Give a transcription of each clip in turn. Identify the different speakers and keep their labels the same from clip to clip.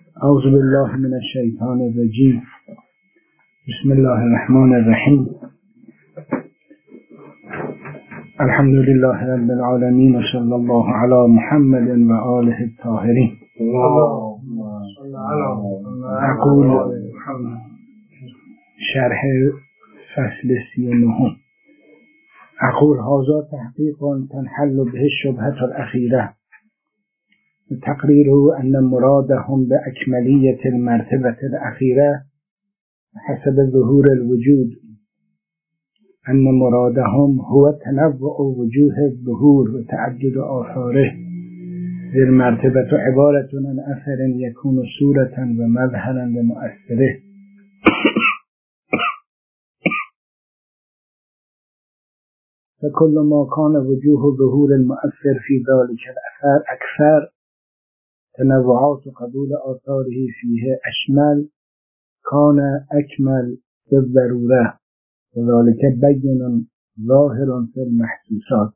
Speaker 1: اعوذ بالله من الشیطان الرجیم. بسم الله الرحمن الرحیم. الحمد لله رب العالمین و صلی الله علی محمد و آله الطاهرین. اقول شرح فصل 39. اقول هذا تحقیق تنحل به الشبهة الأخيرة تقريره أن مرادهم بأكملية المرتبة الأخيرة حسب ظهور الوجود، أن مرادهم هو تنوع وجوه الظهور وتعدد آثاره. المرتبة عبارة عن أثر يكون صورة ومظهرا لمؤثره، فكل ما كان وجوه ظهور المؤثر في ذلك الأثر أكثر تنوعات قبول آثاره فيه أشمل كان أكمل بالضرورة، وذلك بين ظاهر في المحسوسات.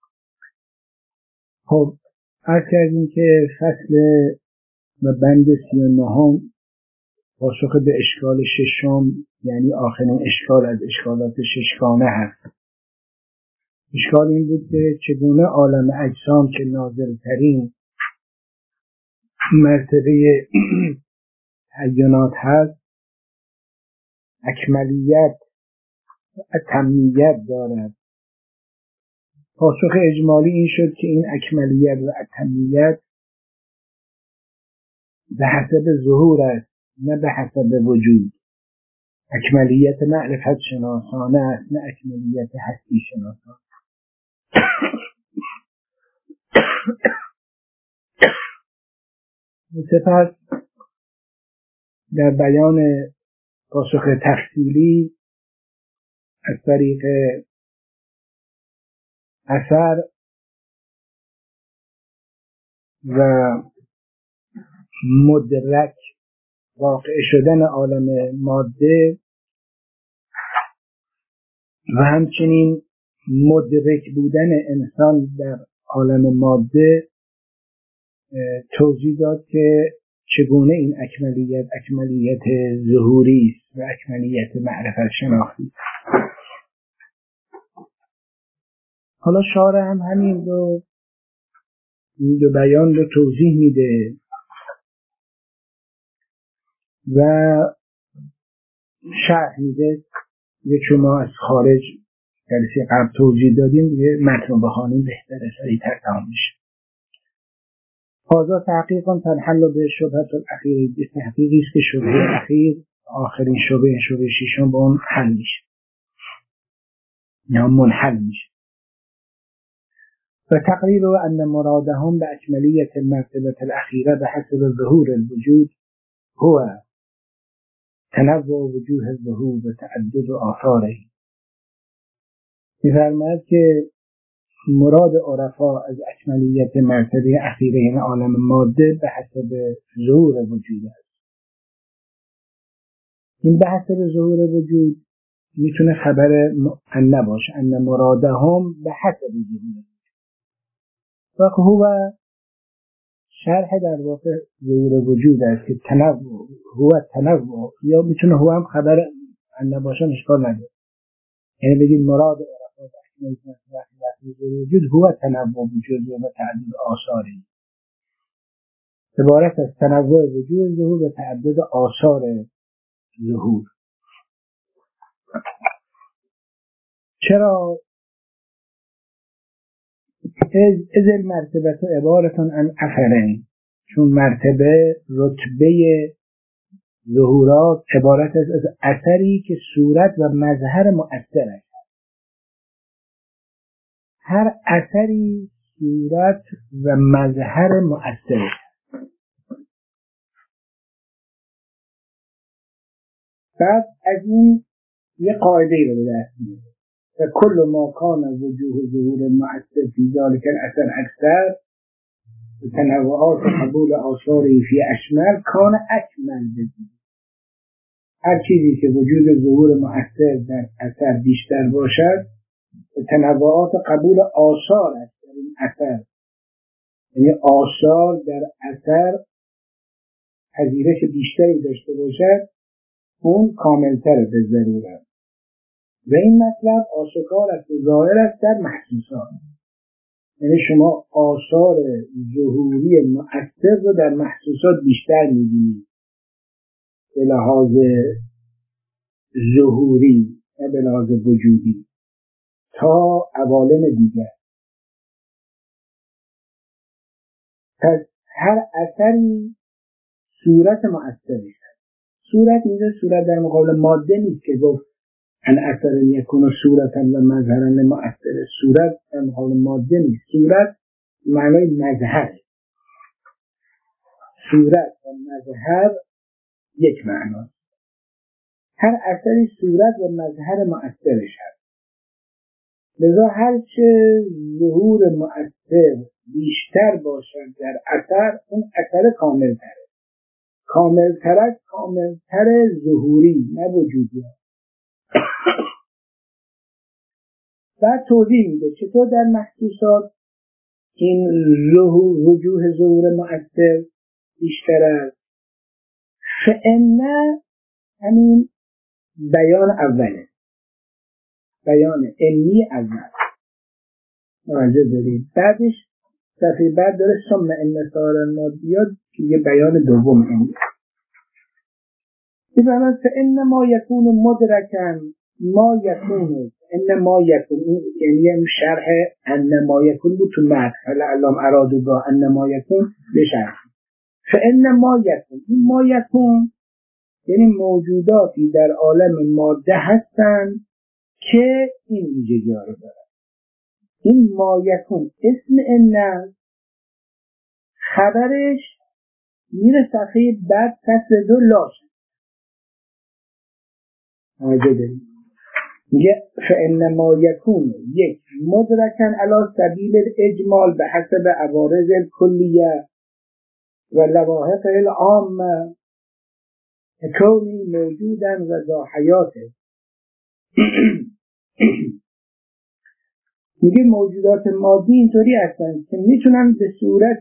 Speaker 1: خب عرض کردیم که فصل و بند 39 پاسخ به اشکال ششم، یعنی آخرین اشکال از اشکالات ششگانه هست. اشکال این بود که چگونه عالم اجسام که نازلترین مرتبه تعینات هست اکملیت و اتمیت دارد. پاسخ اجمالی این شد که این اکملیت و اتمیت به حسب ظهور است، نه به حسب وجود. اکملیت معرفت شناسانه است، نه اکملیت هستی شناسانه. سپس در بیان پاسخ تفصیلی از طریق اثر و مدرک واقع شدن عالم ماده و همچنین مدرک بودن انسان در عالم ماده توضیح داد که چگونه این اکملیت ظهوری است و اکملیت معرفت شناختی. حالا شارح هم همین دو بیان رو توضیح میده و شرح میده. یه چون ما از خارج جلسه قبل توضیح دادیم، یه متن بخوانیم بهتره، سریع‌تر تمام میشه. هذا تحقیقا تنحل به شبهة الاخیر. تحقیقی است که شبهه اخیر، آخرین شبهه ششم با اون حل میشه یا منحل میشه. و تقریر ان مرادهم به اکملیت المرتبه الاخیره به حسب ظهور الوجود هو تنوع وجوه الظهور و تعدد آثاره. می‌فرماید که مراد عرفا از اکملیت مرتبه اخیره این عالم ماده به حسب ظهور وجود است. این به حسب ظهور وجود میتونه خبر ان باشه، ان مرادهم به حسب ظهور و هو شرح در واقع ظهور وجود است که تنوع هو تنوع، یا میتونه هو هم خبر ان باشه، اشکال نداره. یعنی بگید مراد عرفا به اکملیت مرتبه وجود هو تنوع وجود و تعدد آثاری، عبارت از تنوع وجود ظهور و تعدد آثار ظهور. چرا؟ از المرتبه عبارتون عن اثرین، چون مرتبه رتبه ظهورات عبارت از اثری که صورت و مظهر مؤثر است. هر اثری صورت و مظهر مؤثر است. بعد از این یه قاعده رو به دست میاره: کل ما کان وجوه ظهور مؤثر فی ذلک الاثر اکثر تنوعات قبول آثاری فی اشمل کان اکمل بزید. هر چیزی که وجود ظهور مؤثر در اثر بیشتر باشد، تنوعات قبول آثار است در این اثر، یعنی آثار در اثر پذیرش بیشتری داشته باشد اون کاملتره به ضرورت. و این مطلب آشکار است و ظاهر است در محسوسات. یعنی شما آثار ظهوری مؤثر رو در محسوسات بیشتر می‌بینید به لحاظ ظهوری و به لحاظ وجودی تا عوالم دیگر. پس هر اثری صورت مؤثری است. صورت اینجا صورت در مقابل ماده نیست که گفت ان اثر یکون صورتا و مظهرا مؤثر. صورت در مقابل ماده نیست. صورت معنای مظهر. صورت و مظهر یک معناست. هر اثری صورت و مظهر مؤثرش هست. لذا هرچه ظهور مؤثر بیشتر باشد در اثر اون اثر کاملتره. کاملتر از کاملتر ظهوری نه وجودی. بعد توضیح میده چطور در محسوسات این وجوه ظهور مؤثر بیشتر است. فإن همین بیان اوله، بیان انی اول مواجه داریم. بعدش صفحه بعد داره ثم ان سائر المادیات که یه بیان دوم این بفرماد فإن ما یکون مدرکا ما یکون ان ما یکون، یعنی شرح ان ما یکون بود تو متن، حالا علام ارادگاه ان ما یکون بشرح. فإن ما یکون، این ما یکون یعنی موجوداتی در عالم ماده هستند که این ویژگی ها رو دارن. این ما یکون اسم ان، خبرش میره صفحه بعد فصل 2 لاش آجه داریم. میگه فإن ما یکون یک مدرکن علی سبیل الاجمال به حسب عوارض الکلیه و لواحق العامه کونی موجودن و ذا حیاته. میگه موجودات مادی اینطوری هستن که میتونن به صورت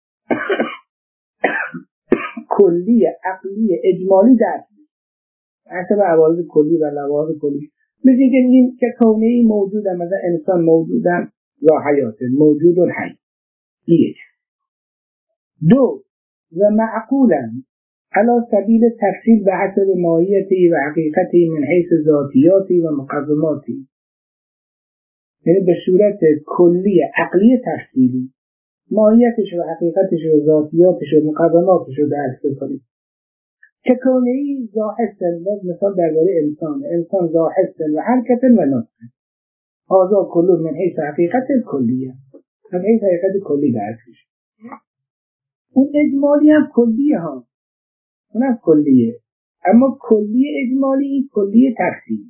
Speaker 1: کلی عقلی اجمالی درک حسب عوارض کلی و لواحق کلی. مثل اینکه میگیم که کونی موجودن، مثلا انسان موجودن ذا حیاته، موجود و حی. یک. دو و معقولن علی سبیل تفصیل به حسب ماهیتی و حقیقتی من حیث ذاتیاتی و مقوماتی، یعنی به صورت کلی عقلی تفصیلی ماهیتش و حقیقتش و ذاتیاتش و مقوماتش رو درک کنید. که کونه‌ای ذاحسن، مثال درباره انسان ذاحسن و حرکت و نطق هذا کل من حیث حقیقت کلیه، من حیث حقیقت کلی درک میشه. اون اجمالی هم کلیه ها، اونم کلیه، اما کلی اجمالی این کلی تفصیلی.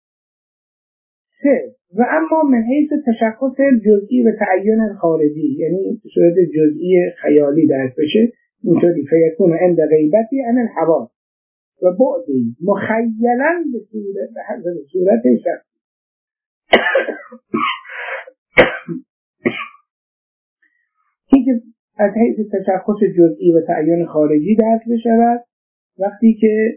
Speaker 1: 3 و اما من حیث تشخص جزئی و تعین خارجی، یعنی صورت جزئی خیالی درک بشه اینطوری فیکون عند غیبتی عن الحواس و بعدی مخیلا به صورت شخصی. این که از حیث تشخص جزئی و تعین خارجی درک بشود وقتی که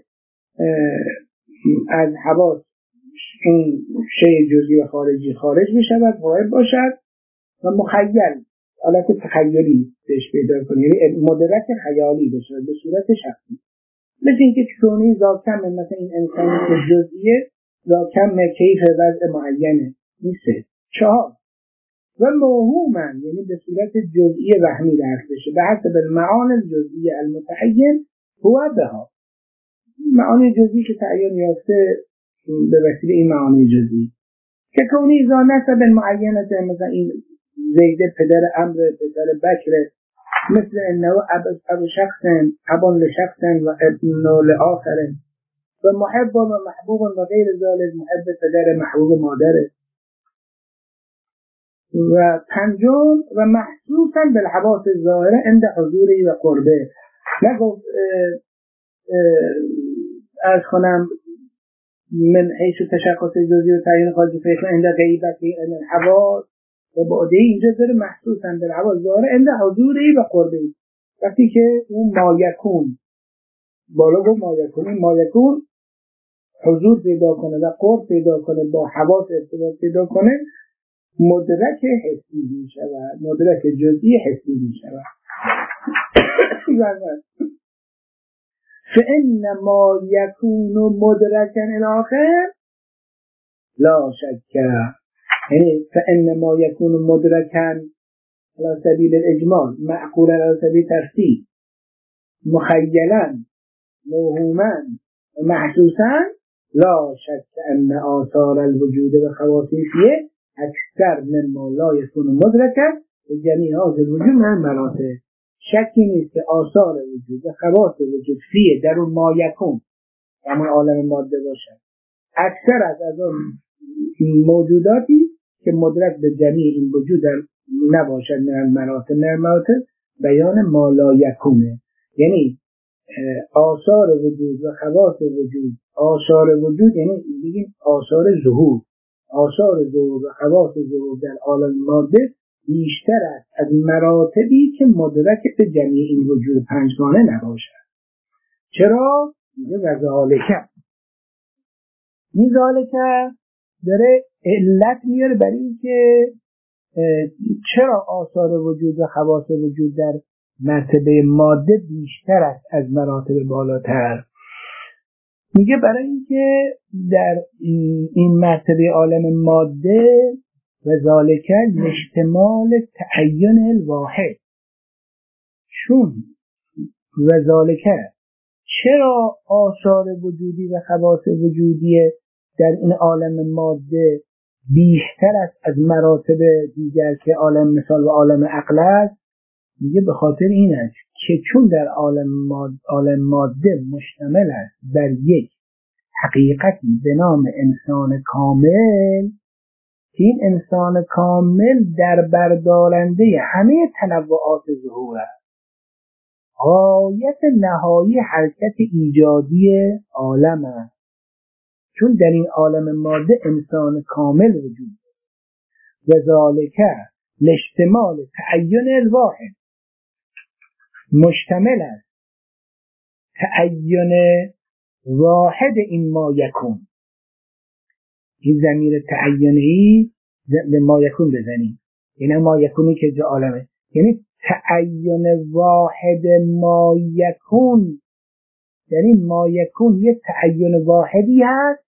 Speaker 1: از حواس این شیء جزئی و خارجی خارج بشود، غایب باشد و مخیل حالت تخیلی بهش پیدا کنه، یعنی مدرک خیالی بشه به صورت شخصی. مثل اینکه چونی ذاکم مثلا این انسانی که جزئیه ذاکم کیف وضع معینه نیست. 4 و موهومن، یعنی به صورت جزئی وهمی درک بشه به حسب المعانی الجزئی المتعین هو بها، معانی جزئی که تعیین یافته به وسیله این معانی جزئی. که کونی ذا نسب معینه، مثلا این زید پدر عمرو پدر بکر، مثل انه ابو شخص ابن لشخص و ابن لآخر و محب و محبوب و غیر ذالک، محب پدر محبوب مادره. و 5 و محسوسا بالحواس الظاهره عند حضوری و قربه. نگفت از کنم من حیث تشخص جزئی و تعیین خارجی فیکون عند غیبتی عن الحواس و بعده اینجا داره محسوسا بالحواس ظاهره عند حضوری و قربه، وقتی که اون ما یکون بالا گفت مایکون حضور پیدا کنه و قرب پیدا کنه، با حواس ارتباط پیدا کنه، مدرک حسی می شود، مدرک جزئی حسی می شود. فإن ما يكون مدركا الآخر لا شك، یعنی فإن ما يكون مدركا على سبيل الإجمال معقولا على سبيل التفصيل مخيلا موهوما محسوسا لا شك أن آثار الوجود وخواصيصه أكثر مما لا يكون مدركا بجميع هذه الوجود من المراتب. شکی نیست که آثار وجود و خواص وجود فیه در اون ما یکون همون عالم ماده باشد اکثر از اون موجوداتی که مدرک به جمعی این وجود نباشد من المراتب بیان ما لا یکونه، یعنی آثار وجود و خواص وجود. آثار وجود یعنی بگیم آثار ظهور و خواص ظهور در عالم ماده بیشتر است از مراتبی که مدرک به جمعی این وجود پنجگانه نباشد. چرا؟ میگه وذالکه، این ذالکه داره علت میاره برای اینکه چرا آثار وجود و خواص وجود در مرتبه ماده بیشتر است از مراتب بالاتر. میگه برای اینکه در این مرتبه عالم ماده و ذالک لاحتمال تعین الواحد، چون و ذالک چرا آثار وجودی و خواص وجودی در این عالم ماده بیشتر است از مراتب دیگر که عالم مثال و عالم عقل است؟ میگه به خاطر این است که چون در عالم ماده مشتمل است بر یک حقیقتی به نام انسان کامل، که این انسان کامل در بردارنده همه تنوعات ظهور است، غایت نهایی حرکت ایجادی عالم است. چون در این عالم ماده انسان کامل وجود و ذالک لاحتمال تعین الواحد، مشتمل است تعین واحد این ما یکون. این ضمیر تعینی به ما یکون بزنیم، این ما یکونی که جا عالمه، یعنی تعین واحد ما یکون. یعنی ما یکون یه تعین واحدی هست.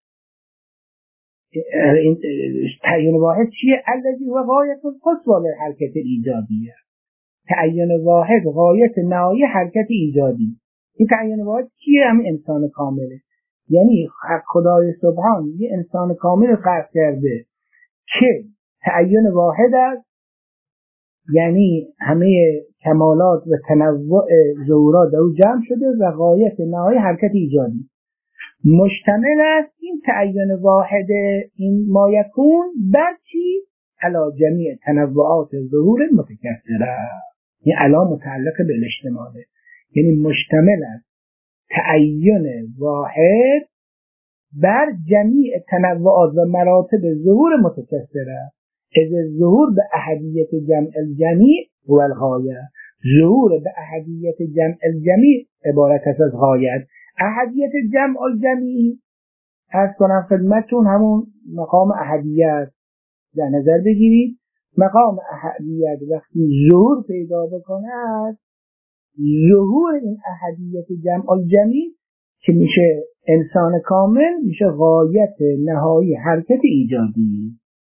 Speaker 1: این تعین واحد چیه؟ الذی هو غایت القصوى للحرکت ایجادیه. تعین واحد غایت نهایی حرکت ایجادی. این تعین واحد چیه؟ همین انسان کامله. یعنی خدای سبحان یه انسان کامل خلق کرده که تعین واحد است، یعنی همه کمالات و تنوع ظهورات در او جمع شده و غایت نهایی حرکت ایجادی. مشتمل است این تعین واحد این ما یکون بر چی؟ علا جمیع تنوعات ظهور متکثره. این علا متعلق به الاجتماعه، یعنی مشتمل است تعین واحد بر جمیع تنوعات و مراتب ظهور متکثره. از ظهور به احدیت جمع الجمیع و الغایه، ظهور به احدیت جمع الجمیع عبارت است از غایت. احدیت جمع الجمیع عرض کنم خدمتتون همون مقام احدیت در نظر بگیرید. مقام احدیت وقتی ظهور پیدا بکند، ظهور این احدیت جمع الجمیع که میشه انسان کامل، میشه غایت نهایی حرکت ایجادی.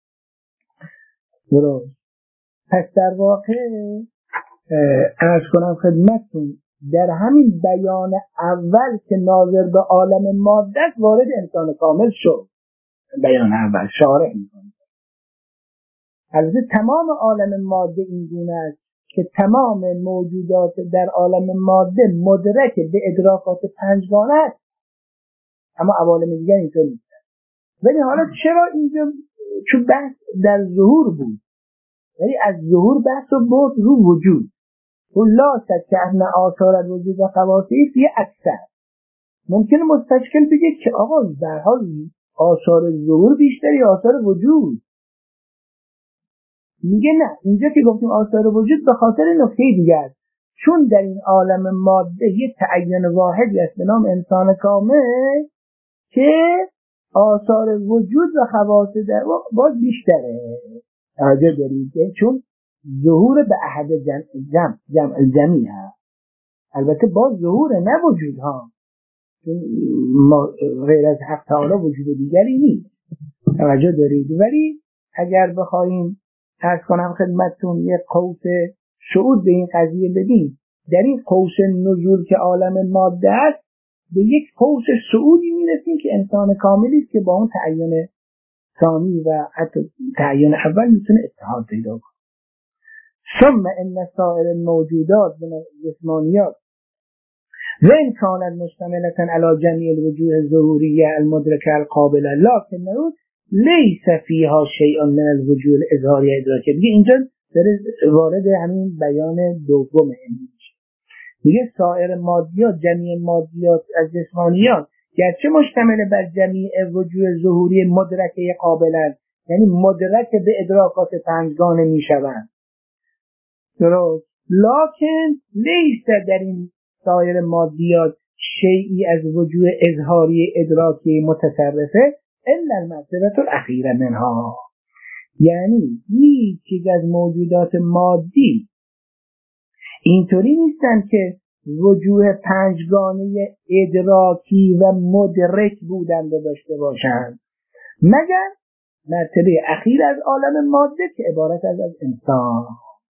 Speaker 1: درست. پس در واقع عرض کنم خدمتتون در همین بیان اول که ناظر به عالم ماده وارد انسان کامل شد، بیان اول شارح میکنه. البته تمام عالم ماده این گونه است که تمام موجودات در عالم ماده مدرک به ادراکات پنجگانه است، اما عوالم دیگر اینطور نیست. ولی حالا چرا اینجا چون بحث در ظهور بود، ولی از ظهور بحث رو برد رو وجود. لا شک ان آثار الوجود و خواصیص یه اکثر ممکنه مستشکل بگه که آقا در حال آثار ظهور بیشتری آثار وجود. میگه نه، اینجا که گفتیم آثار وجود به خاطر نکته دیگه است، چون در این عالم ماده یک تعین واحدی است به نام انسان کامل که آثار وجود و خواص در باز بیشتره. توجه دارید چون ظهور به احد جمع جمعی هست، البته باز ظهور نه وجود ها، چون غیر از حق تعالی وجود دیگری نیست. توجه دارید. ولی اگر بخوایم عرض کنم خدمتتون یک قوس صعود به این قضیه بدیم، در این قوس نزول که عالم ماده است به یک قوس صعودی میرسیم که انسان کاملی است که با اون تعین ثانی و حتی تعین اول میتونه اتحاد پیدا کنه. ثم ان سائر الموجودات من الجسمانیات و ان كانت مشتملة على جميع الوجوه الظهورية المدركة القابلة لكنه ليس فيها شيء من الوجوه الإظهارية ادراکیه. دیگه اینجا داره وارد همین بیان دوم میشه. میگه سایر مادیات، جمعی مادیات از جسمانیات گرچه مشتمل بر جمعی وجوه ظهوری مدرکه قابلن، یعنی مدرک به ادراکات پنجگانه میشوند، درست، لکن لیس در این سایر مادیات شیئی از وجوه اظهاری ادراکی متصرفه الا المرتبه الاخیره منها. یعنی هیچ چیز از موجودات مادی اینطوری نیستن که وجوه پنجگانه ادراکی و مدرک بودن و داشته باشند، مگر مرتبه اخیر از عالم ماده که عبارت از انسان.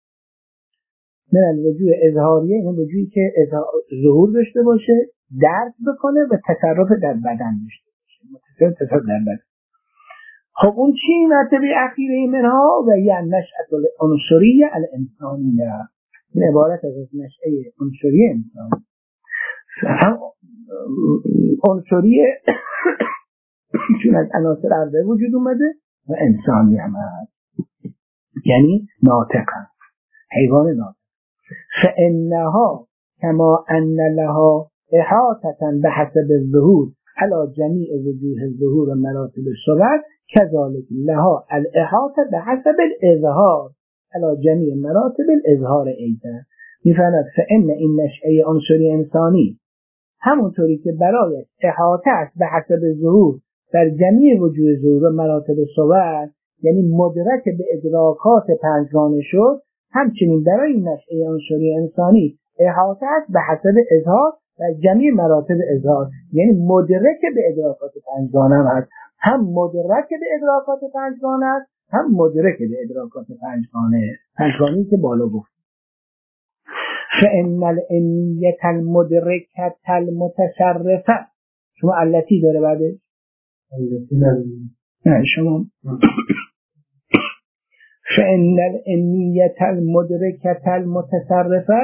Speaker 1: من الوجوه اظهاریه، این وجوهی که ظهور داشته باشه، درک بکنه و تصرف در بدن داشته باشه، تصرف در بدن. خب اون چی مرتبه اخیره منها؟ و یعنی نشأة العنصریه الانسانیه، این عبارت از نشأه عنصری انسان. عنصری چون از عناصر اربعه وجود اومده و انسانی هم هست، یعنی ناطق هست، حیوان ناطق. فإنها كما أن لها إحاطة بحسب الظهور على جميع وجوه الظهور ومراتب الصور كذلك لها الإحاطة بحسب الإظهار على جميع مراتب الإظهار أيضا. می‌فرماید فإن این نشأه عنصری انسانی همونطوری که برای احاطه است به حسب ظهور در جميع وجوه ظهور و مراتب صور، یعنی مدرک به ادراکات پنجگانه شد، همچنین برای این نشأه عنصری انسانی احاطه است به حسب اظهار و جميع مراتب اظهار، یعنی مدرک به ادراکات پنجگانه هست، هم مدرک به ادراکات پنجگانه است، هم مدرک به ادراکات پنجگانه‌ای که بالا گفت. فإن الإنية المدركة المتصرفة، شما علتی داره بعدش؟ نه شما فإن الإنية المدركة المتصرفة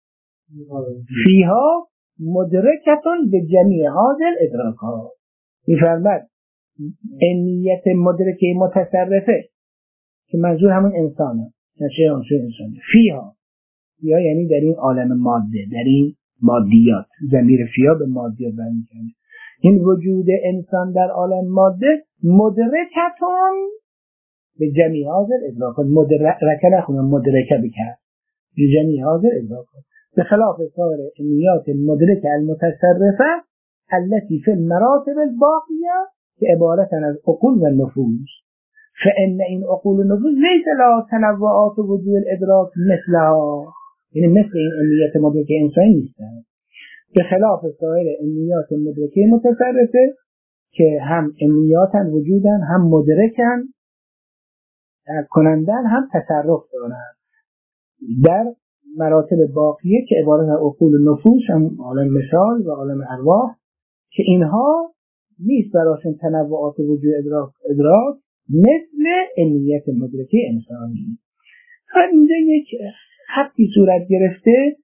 Speaker 1: فيها مدركة بجميع هذه الإدراكات. می‌فرماید انیت مدرکه متصرفه که منظور همون انسانه، نشه عنصر انسانی. فیها یعنی در این عالم ماده، در این مادیات، ضمیر فیا به مادیات برمی‌گرده. این وجود انسان در عالم ماده مدرکتون به جمعی حاضر ادراکات، مدرکه نخونم مدرکه بکرد، به جمعی حاضر ادراکات، به خلاف سایر انیات المدرکه المتصرفه التي في المراتب الباقیه که عبارتن از عقول و نفوس. فإن این عقول و نفوس لیس لها تنوعات وجود الادراک مثلها، یعنی مثل این انیات مدرکه انسانی نیستن، به خلاف سایر انیات مدرکه متصرفه که هم انیاتن وجودن، هم مدرکن، درک کنندن، هم تصرف دارن در مراتب باقیه که عبارت از عقول و نفوس، هم عالم مثال و عالم ارواح، که اینها نیست براشون تنوعات وجود ادراک مثل انیت مدرکه انسانی. اینجا یک خطی صورت گرفته،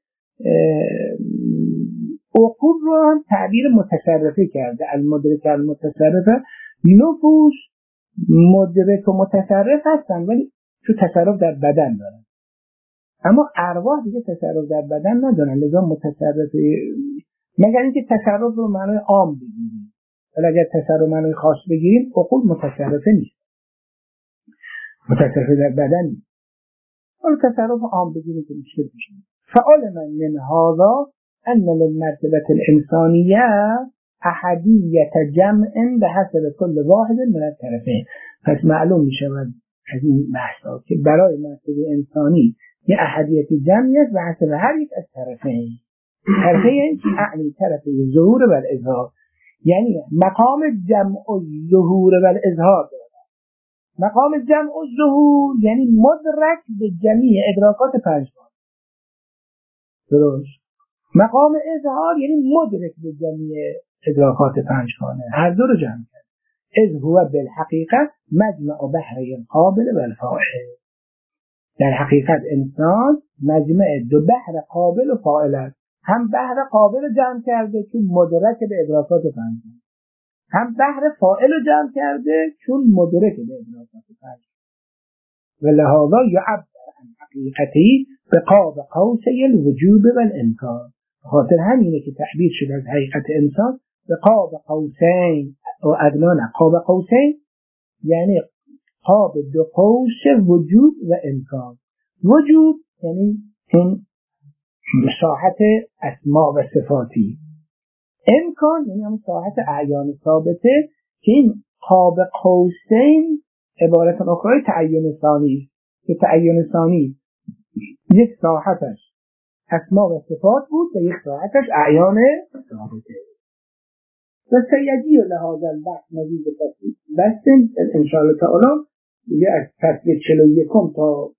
Speaker 1: عقول رو هم تعبیر متصرفه کرده، المدرکه المتصرفه. نفوس مدرک و متصرف هستن ولی تو تصرف در بدن دارن، اما ارواح دیگه تصرف در بدن ندارن، لذا متصرف، مگر اینکه تصرف رو معنی عام بگیریم، ولی اگر تصرف معنی خاص بگیریم عقول متصرفه نیست، متصرفه در بدن نیست. حالا تصرف عام بگیریم که مشکل میشه. فعلم من هذا أن للمرتبة الإنسانية أحدية جمع بحسب كل واحد من الطرفين. پس معلوم می شود از این بحثا که برای مرتبه انسانی یه احدیت جمعی است بحسب هر یک از طرفین. طرفین یعنی طرف ظهور و الاظهار، یعنی مقام جمع و ظهور و الاظهار دارد. مقام جمع و ظهور یعنی مدرک به جمیع ادراکات پنجگانه. درست. مقام اظهار یعنی مدرک به جمیع ادراکات پنجگانه. هر دو رو جمع کرد. اذ هو بالحقیقت مجمع بحر قابل و الفاعل. در حقیقت انسان مجمع دو بحر قابل و فاعل است. هم بحر قابل رو جمع کرده چون مدرک به ادراکات پنجگانه، هم بحر فاعل رو جمع کرده چون مدرک به ادراکات پنجگانه. و لهذا یعبر عن حقیقتی به قاب قوسی الوجود و الامکان. خاطر همینه که تعبیر شده از حقیقت انسان به قاب قوسین و ادنان. قاب قوسین یعنی قاب دو قوس وجود و امکان. وجود یعنی این ساحت اسماء و صفاتی، امکان یعنی هم ساحت اعیان ثابته که این قاب قوسین عبارت اخرى تعین ثانی، که تعین ثانی یک ساحتش اسماء و صفات بود و یک ساحتش اعیان ثابته. و سیدی لهذا البحث مزید بس انشاءالله تعالی دیگه از فصل 41 تا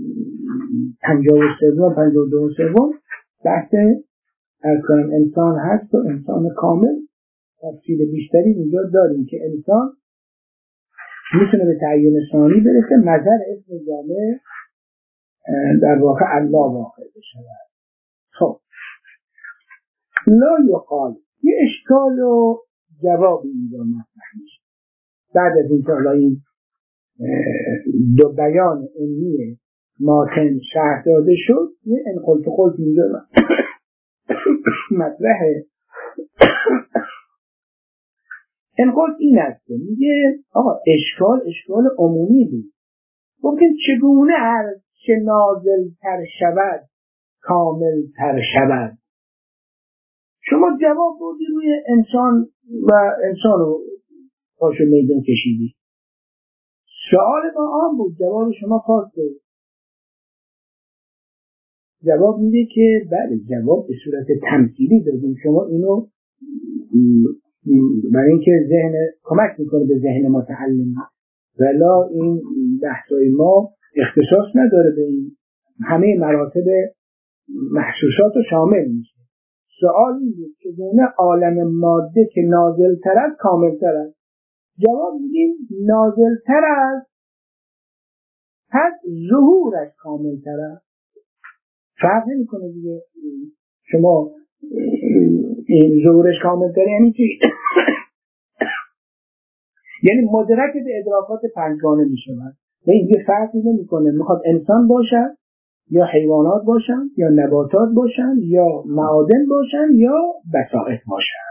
Speaker 1: 52 بحث از کنم انسان هست و انسان کامل تفصیل بیشتری اینجا داریم که انسان میتونه به تعیین ثانی برسه نظر اسم جامع در واقع الله واقع بشه. خب لا یقال یه اشکال و جواب اینجا مطرح میشه بعد از این که این دو بیان علمی ماتن شرح داده شد. یه انقلت قلت اینجا مطرحه. انقلت این است که میگه آقا اشکال عمومی بود. ممکن چگونه هر چه نازل تر شود کامل تر شود. شما جواب بودی روی انسان و انسان رو پاشو میدون کشیدی. سوال ما عام بود، جواب شما خاصه. جواب میده که بله جواب به صورت تمثیلی دادیم. شما اینو برای اینکه ذهن کمک میکنه به ذهن متعلم، ولی این بحثای ما اختصاص نداره به این همه مراتب محسوسات رو شامل میشه. سوال این بود که چگونه عالم ماده که نازل تر است کامل تر است. جواب میدیم نازل تر است پس ظهورش کامل تر است. فرق نمیکنه دیگه. شما این ظهورش کامل تر یعنی چی؟ یعنی مدرک به ادراکات پنجگانه میشود. این دیگه فرقی نمیکنه میخواد انسان باشد یا حیوانات باشن یا نباتات باشن یا معادن باشن یا بسائط باشن.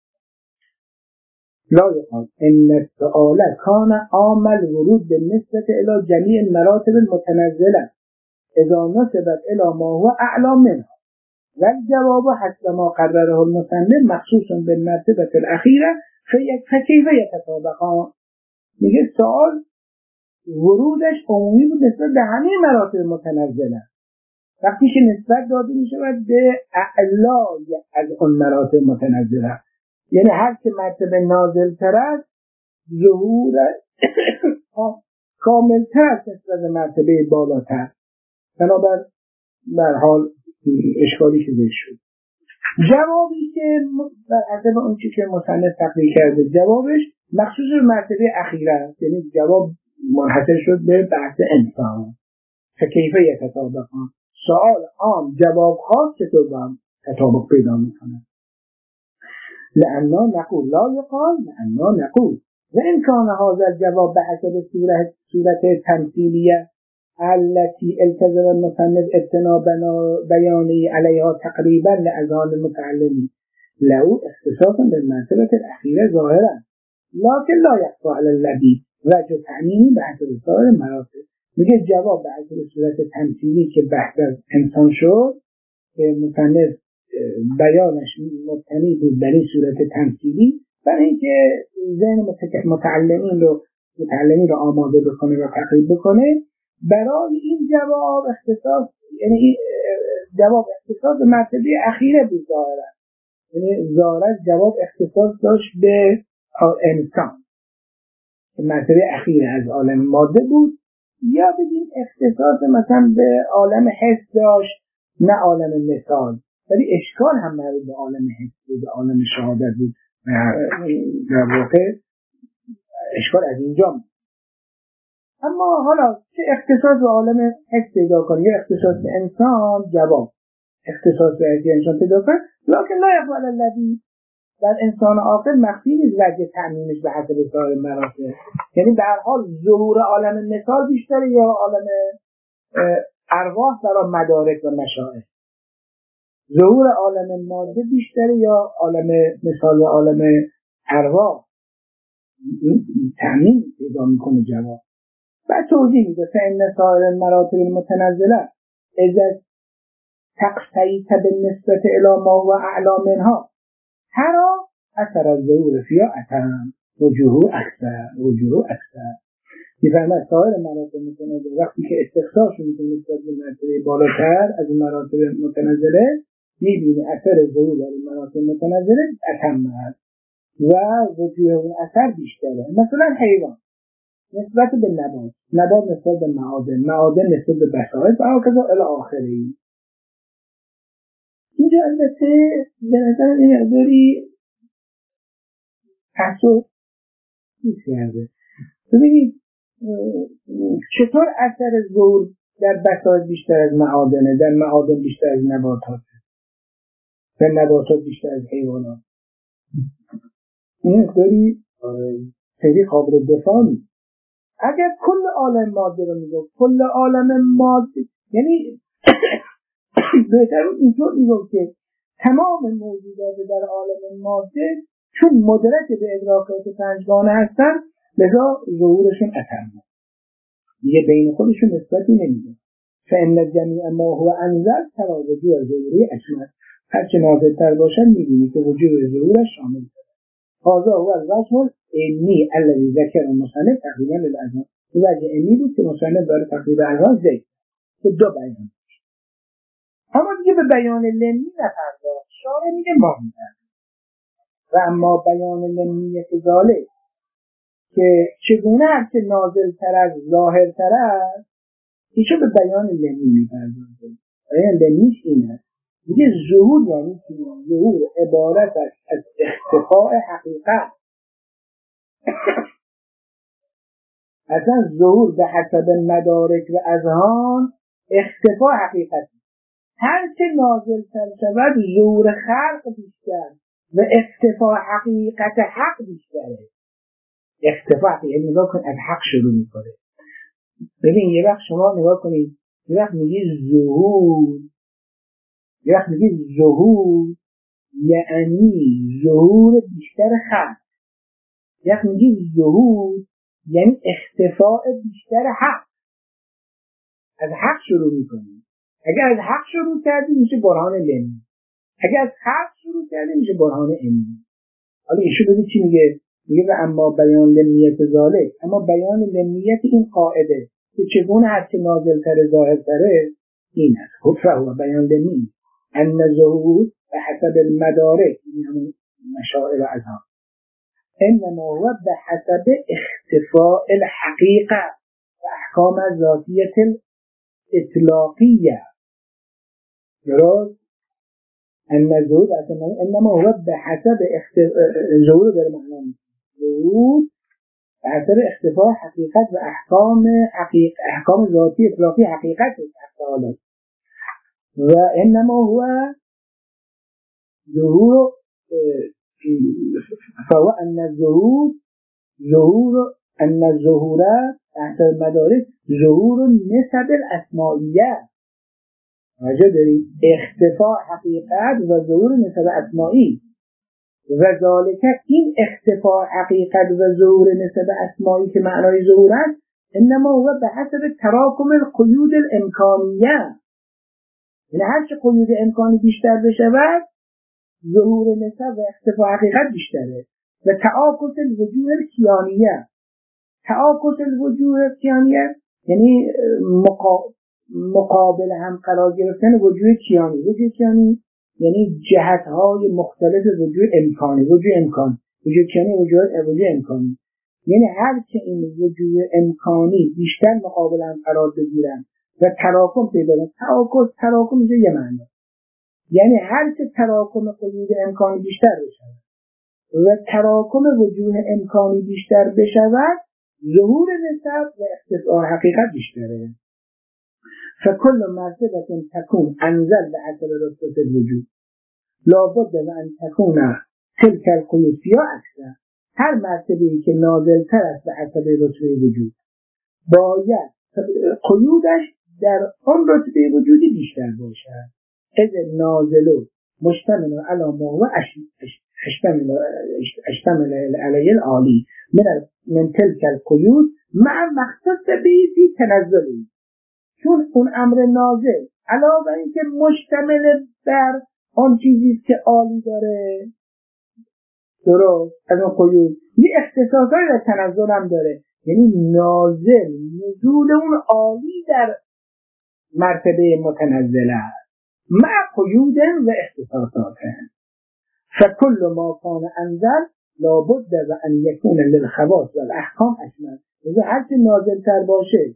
Speaker 1: لا يقال ان السؤال كان عامل ورود بالنسبة الى جميع المراتب المتنزلة اذا نسبت الى ما هو اعلى منها والجواب حسب ما قرره المصنف مخصوص بالمرتبة الاخيرة فكيف يتطابقان. میگه سؤال ورودش عمومی بود نسبت به همه مراتب متنزله. وقتی که نسبت داده می شود به اعلای از اون مراتب متنزله، یعنی هر که مرتبه نازل تر است ظهور کامل تر است نسبت به مرتبه بالاتر. بنابر در حال اشکالی که ذکر شد. جوابی که در حسب اون چی که مصنف تقریر کرده جوابش مخصوص به مرتبه اخیره است، یعنی جواب منحصر شد به بحث انسان. فکیفه یتطابقان. سوال عام جواب خاص چطور با هم تطابق پیدا میکنه؟ لأننا نقول لا يقال لأننا نقول وإن كان هذا الجواب بحسب صورة تمثيلية التي التزم المصنف ابتناء بيانه عليها تقريبا لأذهان المتعلمين له اختصاصا بالمرتبة الأخيرة ظاهرا لكن لا يخفى على الذي وجه تعميمه بحسب سائر المراتب. میگه جواب به حسب صورت تمثیلی که بحث از انسان شد که مصنف بیانش مبتنی بود برای صورت تمثیلی، برای اینکه ذهن متعلمین رو آماده بکنه و تقریب بکنه. برای این جواب اختصاص، یعنی این جواب اختصاص به مرتبه اخیره بود ظاهرا، یعنی ظاهرا جواب اختصاص داشت به انسان که مرتبه اخیره از عالم ماده بود، یا بگیم اختصاص مثلا به عالم حس داشت نه عالم مثال، ولی اشکال هم مربوط به عالم حس بود، به عالم شهادت بود. در واقع اشکال از اینجا بود. اما حالا چه اختصاص به عالم حس پیدا کنی یا اختصاص به انسان، جواب اختصاص به انسان پیدا کن، لکن لا یقبل الذی در انسان عاقل مخفی نیست وجه تعمیمش به حسب سایر مراتب. یعنی به هر حال ظهور عالم مثال بیشتره یا عالم ارواح در مدارک و مشاعر، ظهور عالم ماده بیشتره یا عالم مثال و عالم ارواح، تعمیم پیدا میکنه جواب. بعد توضیح میده فإن سایر المراتب المتنزله اذا تقتیت بالنسبة الى ما هو اعلی منها ترى اثر الظهور فيها اتم وجوه اکثر. میفهمد سایر مراتب متنزله وقتی که استخصاص میکنه نسبت به مرتبه بالاتر از این مراتب متنزله، میبینه اثر ظهور در این مراتب متنزله اتم هست و وجوه اون اثر بیشتره. مثلا حیوان نسبت به نبات نسبت به معادن نسبت به بسائط و هكذا الی آخره. اینجا البته به نظر این مقداری تحصیل نیست کرده. ببینید چطور اثر ظهور در بسائط بیشتر از معادنه، در معادن بیشتر از نباتات، در نباتات بیشتر از حیوانات. این مقداری خیلی قابل دفاع نیست. اگر کل عالم ماده رو میگفت، کل عالم ماده یعنی بهتر اینطور میگفت که تمام موجودات در عالم ماده چون مدرک به ادراکات پنجگانه هستن لذا ظهورشون اتم دیگه بین خودشون نسبتی نمیده. فإن جمیع ما هو انزل تراوجی از ظهوری اکمل، هرچه نازلتر باشن میبینی که وجود ظهورش شامل شده. هذا هو الوجه علمی الذي ذکر المصنف تقریبا للأذهان. این وجه علمی بود که مصنف داره تقریبا اذهان ذکر که دو بیان، اما دیگه به بیان لمی نپرداخت. شارع میگه ما میدن و اما بیان لمیت ذالک که چگونه هرچه نازلتر از ظاهرتر است، ایشو به بیان لمی میپرداخت. بیان لمیش این است میگه ظهور یعنی ظهور عبارت از اختفاء حقیقت. اصلا ظهور به حسب مدارک و اذهان اختفاء حقیقت، هرچه نازلتر شود ظهور خلق بیشتر و اختفاء حقیقت حق بیشتره. اختفاء یعنی نگاه کن از حق شروع میکنه. ببین یه وقت شما نگاه کنید، یه وقت میگی ظهور یعنی ظهور بیشتر خلق، یه وقت میگی ظهور یعنی اختفاء بیشتر حق. از حق شروع میکنی. اگر از حق شروع کردی میشه برهان لمی، اگر از خلق شروع کردی میشه برهان علمی. حالا ایشون ببین چی میگه و اما بیان لمیت ذالک، اما بیان لمیت این قاعده که چگونه هرچه نازلتر ظاهرتره این است. خب فهو بیان لمی ان ظهور به حسب المدارک، این همون مشاعر و اذهان، انما هو به حسب اختفاء الحقیقه و احکام ذاتیت اطلاقیه. درست؟ النزول انما هو به حسب ظهور در معنی ظهور به حسب اختفاء حقیقت و احکام ذاتی اطلاقی حقیقت تعالی. و انما هو ظهور فهو ان الظهور تحت المدارک ظهور نسب الاسمائیه. واجه دارید اختفاء حقیقت و ظهور نسب اسمائی و ذالک این اختفاء حقیقت و ظهور نسب اسمائی که معنای ظهور است انما هو به حسب تراکم القیود الامکانیه. یعنی هر چه قیود امکانی بیشتر بشود ظهور نسب و اختفاء حقیقت بیشتره. و تعاکس الوجوه الکیانیه، تعاکس الوجوه الکیانیه یعنی مقابل هم قرار گرفتن وجوه کیانی. وجوه کیانی یعنی جهت‌های مختلف وجوه امکانی. وجوه کیانی وجوه امکانی، یعنی هر که این وجوه امکانی بیشتر مقابل هم قرار بگیرن و تراکم پیدا کنن. تراکم اینجا یه معنی، یعنی هر که تراکم قیود امکانی بیشتر بشود و تراکم وجوه امکانی بیشتر بشود ظهور نسب و اختفاء حقیقت بیشتره. فکل مرتبه تکون انزل به حسب رتبه الوجود لابد و ان تکون تلک القیود فیها اکثر. هر مرتبه‌ای که نازل‌تر است به حسب رتبه وجود باید قیودش در آن رتبه وجودی بیشتر باشد. اذ نازل مشتمل علی ما هو اشتمل علی العالی من تلک القیود مع مختص به فی تنزلی. چون اون امر نازل علاوه اینکه مشتمل بر آن چیزی که عالی داره، درست از اون قیود یه اختصاصایی در تنزل هم داره، یعنی نازل نزول اون عالی در مرتبه متنزله مع قیود و اختصاصات. فکل ما کان انزل لابد و ان یکون للخواص و الاحکام اشمل. اذا هرچی نازل تر باشه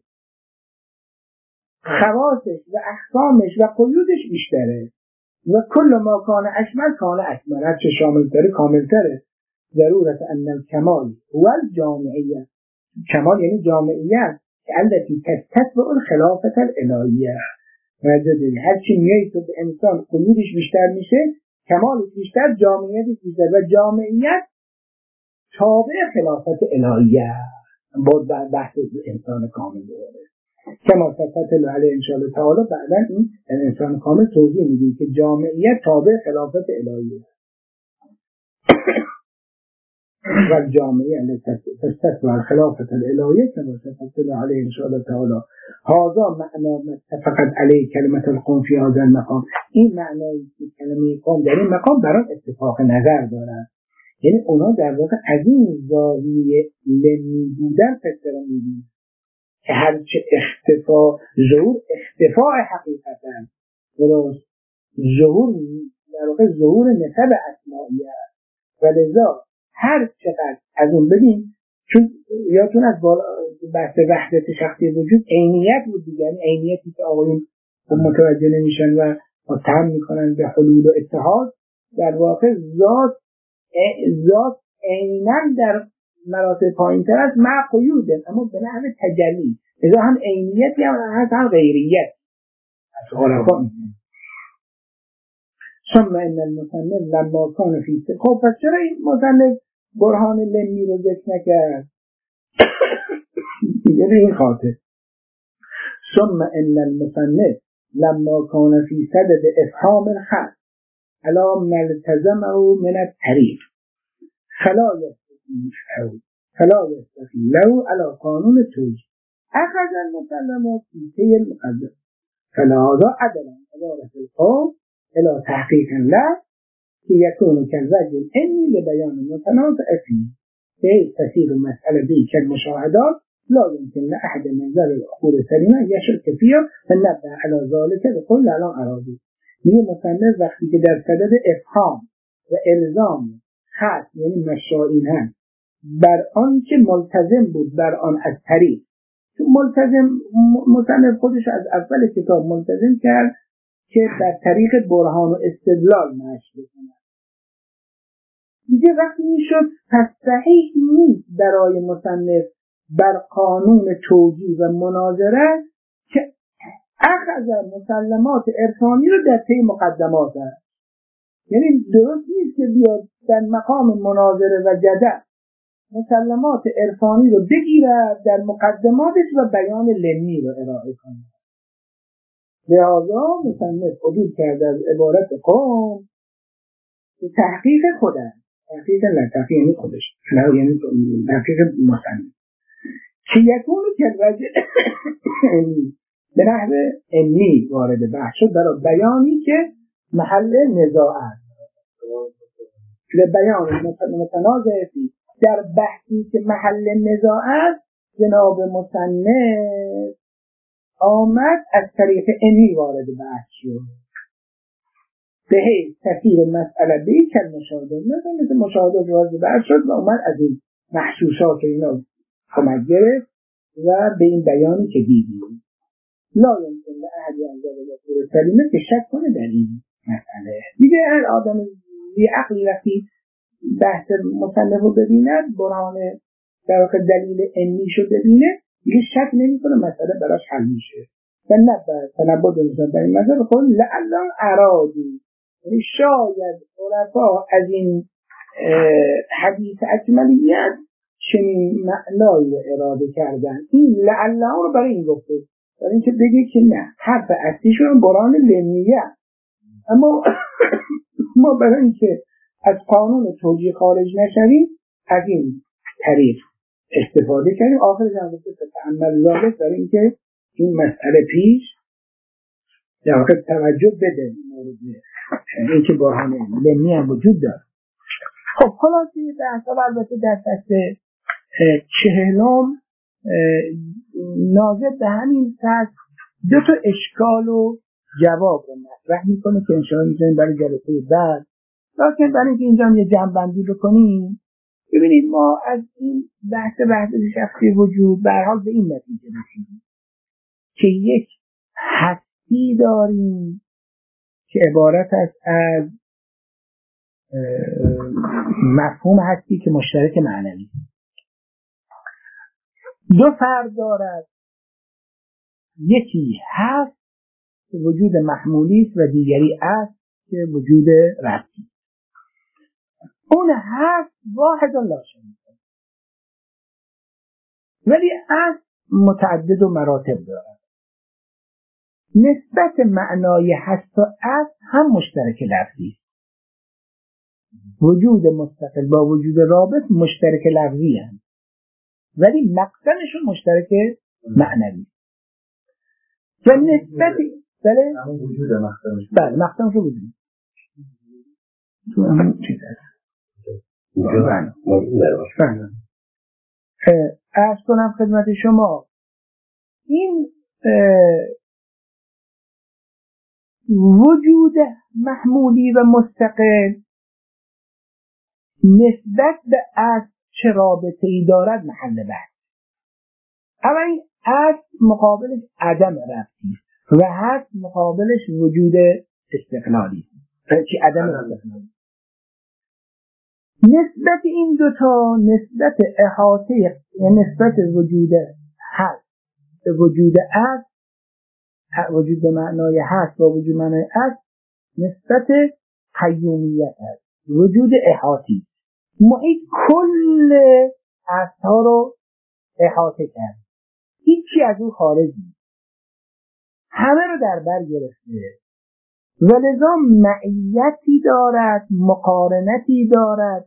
Speaker 1: خواصش و احکامش و قیودش بیشتره. و کل ما کان اشمل کان اشمل، هرچی شامل تره کامل تره. ضرورت ان الکمال هو الجامعیه. کمال یعنی جامعیت که التي تتبع الخلافة الالهیه. هرچی میایی تو به انسان قیودش بیشتر میشه، کمالش بیشتر، جامعیتش بیشتر و جامعیت تابع خلافت الهیه. باید بحث انسان کامل داره. کما صفت علیه انشاءالله تعالی بعدا این انسان کامل توضیح میدیم که جامعیت تابع خلافت الهیه و جامعه تستثمر خلافت الالهیه کما صفت علیه انشاءالله تعالی. هذا معنا متفقت علیه کلمت القوم فی هذا المقام. این معنایی که کلمه قوم در این مقام برای اتفاق نظر دارد، یعنی اونا در واقع از این زاویه لمی بودن فکر میدید که هرچه ظهور اختفاء حقیقتن، درست ظهور در واقع ظهور نسب اسماعیه و لذا هر چقدر از اون بدیم. چون یادتون از بحث وحدت شخصی وجود عینیت بود دیگه، یعنی عینیتی که آقایون متوجه نمیشن و متهم میکنن به حلول و اتحاد، در واقع ذات عیناً در مراتب پایین تر است مع قیوده، اما به نحو تجلی. اذا هم عینیتی هم غیریت از خلافا. ثم ان المصنف لما كان فی خب پس چرا این مصنف برهان لمی رو ذکر نکرد؟ یعنی این خاطر ثم ان المصنف لما كان فی صدد افهام الخلق على ملتزمه من الطریق فلا يستفي له على قانون التوجيه اخذ المسلمات في سير المقدم. فلهذا عدلا عبارة القوم الى تحقيق له يكون كالرجل اني لبيان المتنازع فيه تسير المسألة به كالمشاهدات لا يمكن لأحد من ذوي العقول السليمة يشك فيها فنبه على ذلك بكل على أراضي. میگه مصنف وقتی که در صدد افهام و الزام خاص یعنی مشاهدین بر آن که ملتزم بود بر آن از طریق، چون ملتزم مصنف خودش از اول کتاب ملتزم کرد که در طریق برهان و استدلال مشق بکنه. دیگه وقتی میشد پس صحیح نیست برای مصنف بر قانون توجیه و مناظره که اخذ مسلمات عرفانی رو در طی مقدمات هست. یعنی درست نیست که بیاد در مقام مناظره و جدل مسلمات عرفانی رو بگیرد در مقدماتش و بیان لمی رو ارائه کنه. لذا مصنف عدول کرده از عبارت قوم به تحقیق خودش، تحقیق لطفی یعنی خودش، یعنی تحقیق مصنف که یکونو که رجل به نحو علمی وارد بحث شد برای بیانی که محل نزاع است. بیان متنازع فی، در بحثی که محل نزاع است جناب مصنف آمد از طریق علمی وارد بحث شد. به تفسیر مسئله به کل مشاهدات مثل مشاهدات وارد بحث شد و اومد از این محسوسات و اینا کمک گرفت و به این بیانی که دیدیم لا یمکن لأحد ان یقول کلمه که شک کنه در این مسئله. دیگه هر آدم بی عقلی وقتی بحث مصنف رو ببیند، برهان در واقع دلیل علمی شو ببینه، دیگه شک نمی‌کنه مسئله براش حل میشه. و نه تنبض مثلا در این مسئله خود لعل ارادی، یعنی شاید عرفا از این حدیث اکملیت چنین معنایی رو اراده کردن. این لعل رو برای این گفته، برای اینکه بگه که نه، حرف اصلیشون برهان علمیه، اما ما برای اینکه از قانون توجیه خارج نشویم از این طریق استفاده کردیم. آخر جمعه تأمل ذالک، برای اینکه این مسئله پیش در واقع توجه بده مورد اینکه برهان علمی هم وجود داره. خب خلاصی بحث البته در فصل 40 ناظر به همین سطح دو تا اشکال و جواب رو مطرح میکنه که انشاءالله میتونیم برای جلسه بعد، لکن برای اینکه اینجا یه جمع‌بندی بکنیم، ببینید ما از این بحث شخصی وجود به هر حال به این نتیجه رسیدیم که یک هستی داریم که عبارت است از مفهوم هستی که مشترک معنوی، دو فرد دارد، یکی هست که وجود محمولی است و دیگری است که وجود ربطی. اون هست واحد لا شریک ولی است متعدد و مراتب دارد. نسبت معنای هست و است هم مشترک لفظی است. وجود مستقل با وجود رابط مشترک لفظی هم، ولی مقصدشون مشترک معنوی. و نسبت بله
Speaker 2: وجود مقصدش
Speaker 1: بله مقصدش وجود تو همون چیز هست. عرض کنم خدمت شما این وجود محمولی و مستقل نسبت به اصل چه رابطه‌ای دارد محل بحث. اما این اصل مقابلش عدم ربطی و هست مقابلش وجود استقلالی، چی عدم استقلالی. نسبت این دوتا نسبت احاطه، نسبت وجود هست به وجود است، وجود به معنای هست با وجود معنای است، نسبت قیومیت هست، وجود احاطی. محیط کل هست‌ها رو احاطه کرد، هیچی از او خارج نیست، همه رو در بر گرفته و لذا معیتی دارد، مقارنتی دارد،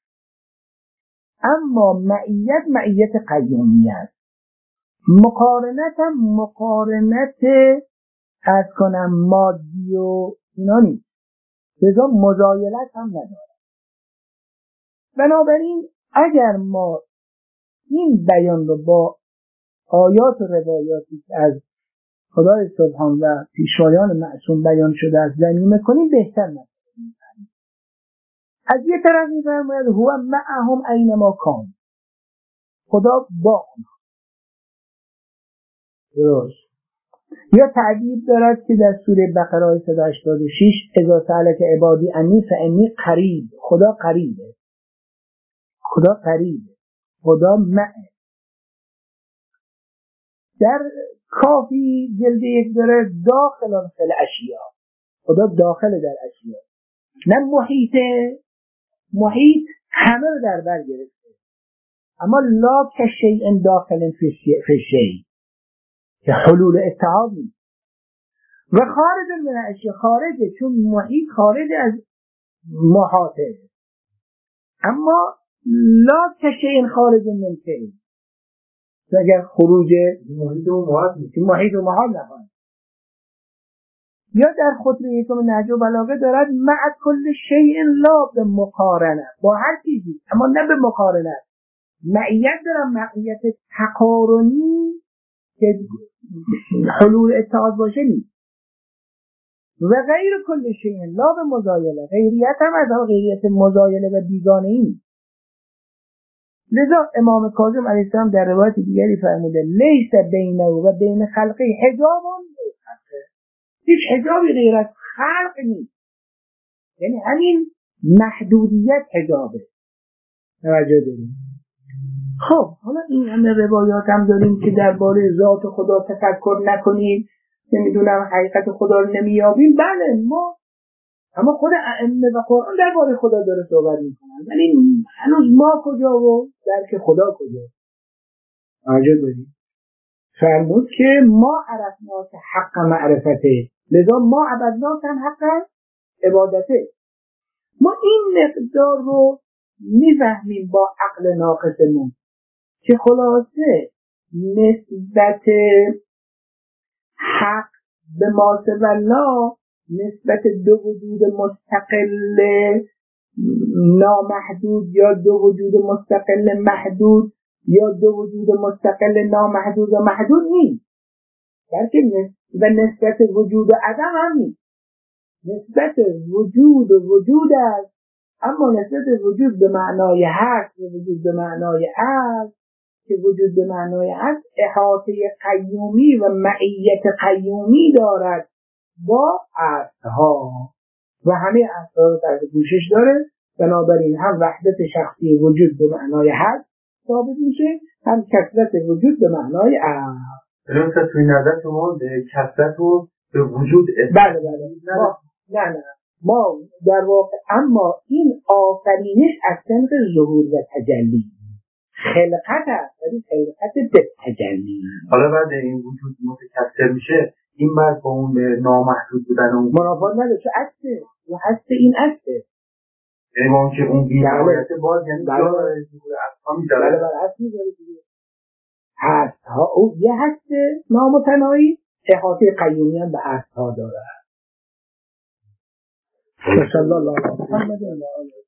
Speaker 1: اما معیت قیومیت، مقارنت هم مقارنت از کنم مادی و اینا نیست، لذا مزایلت هم ندارد. بنابراین اگر ما این بیان رو با آیات و روایاتی که از خدای سبحان و پیشوایان معصوم بیان شده از زمینه کنیم بهتر نکنیم. از یه طرف می‌فرماید هو معهم اینما کان، خدا با اونها درست. یا تعبیر دارد که در سوره بقره آیه 186 اذا سألک عبادی انی فانی قریب، خدا قریبه، خدا قریبه، خدا معه. در کافی جلد 1 داره داخل فی الاشیاء، خدا داخل در اشیاء، نه محیطه، محیط همه رو در بر گرفته، اما لا که شیء داخل فی شیء که حلول اتحاد نیست. و خارج من اشیاء، خارجه چون محیط خارج از محاطه، اما لا که شیء خارج من شیء، اگر خروج محیط و محال نخواهد. یا در خطبه یکم نهج البلاغه دارد مع کل شیء لا به مقارنه، با هر چیزی اما نه به مقارنه. معیت دارم، معیت تقارنی که حلول اتحاد باشه نیست. و غیر کل شیء لا به مزایله، غیریت هم از غیریت مزایله و بیگانه ای نیست. لذا امام کاظم علیه السلام در روایت دیگری فرموده لیس بینه و بین خلقه حجاب، هیچ حجابی غیر از خلق نیست. یعنی همین محدودیت حجابه. توجه داریم. خب حالا این همه روایات هم داریم که درباره ذات خدا تفکر نکنیم، نمیدونم حقیقت خدا رو نمیابیم. بله ما اما خود ائمه و قرآن درباره خدا داره صحبت میکنن، ولی هنوز ما کجا و درک خدا کجا؟ توجه داریم. فرمود که ما عرفناک حق معرفته لذا ما عبدناک هم حق عبادته. ما این مقدار رو میفهمیم با عقل ناقصمون که خلاصه نسبت حق به ما سوی الله، نسبت دو وجود مستقل نامحدود یا دو وجود مستقل محدود یا دو وجود مستقل نامحدود و محدود نیست، بلکه و نسبت وجود و عدم هم نیست. نسبت وجود و وجود است، اما نسبت وجود به معنای هست و وجود به معنای است که وجود به معنای است احاطه قیومی و معیت قیومی دارد با اصلها و همه اصلها رو تحت پوشش داره. بنابراین هم وحدت شخصی وجود به معنای هست ثابت میشه، هم کثرت وجود به معنای است.
Speaker 2: درسته توی نظر شما کثرت رو به وجود
Speaker 1: بله نه ما در واقع اما این آفرینش از طریق ظهور و تجلی خلقت است، ولی خلقت به تجلی.
Speaker 2: حالا بعد این وجود متکثر میشه، این بعد با اون نامحدود بودن اون
Speaker 1: منافات نداره، چه عکسه و هست این عکسه،
Speaker 2: یعنی ما که اون بی‌نهایت باز یعنی جا ظهور اصلا میداره.
Speaker 1: بله هست میداره دیگه. هست ها او یه هست نامتناهی احاطه قیومی هم به هست ها داره. صلی الله علیه و آله.